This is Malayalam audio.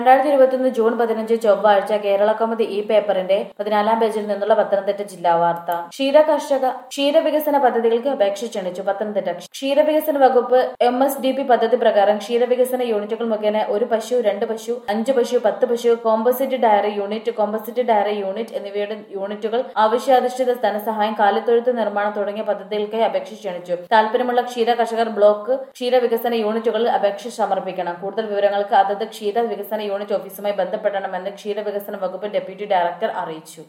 2021 ജൂൺ 15 ചൊവ്വാഴ്ച കേരളകൗമുദി ഈ പേപ്പറിന്റെ 14-ാം പേജിൽ നിന്നുള്ള പത്തനംതിട്ട ജില്ലാ വാർത്ത. ക്ഷീരവികസന പദ്ധതികൾക്ക് അപേക്ഷ ക്ഷണിച്ചു. പത്തനംതിട്ട ക്ഷീരവികസന വകുപ്പ് MSDP പദ്ധതി പ്രകാരം ക്ഷീരവികസന യൂണിറ്റുകൾ മുഖേന 1 പശു, 2 പശു, 5 പശു, 10 പശു, കോമ്പോസിറ്റ് ഡയറി യൂണിറ്റ് എന്നിവയുടെ യൂണിറ്റുകൾ, ആവശ്യാധിഷ്ഠിത ധനസഹായം, കാലിത്തൊഴുത്ത് നിർമ്മാണം തുടങ്ങിയ പദ്ധതികൾക്കായി അപേക്ഷ ക്ഷണിച്ചു. താൽപര്യമുള്ള ക്ഷീര കർഷകർ ബ്ലോക്ക് ക്ഷീരവികസന യൂണിറ്റുകളിൽ അപേക്ഷ സമർപ്പിക്കണം. കൂടുതൽ വിവരങ്ങൾക്ക് അതത് ക്ഷീര വികസന യൂണിറ്റ് ഓഫീസുമായി ബന്ധപ്പെടണമെന്ന് ക്ഷീരവികസന വകുപ്പ് ഡെപ്യൂട്ടി ഡയറക്ടർ അറിയിച്ചു.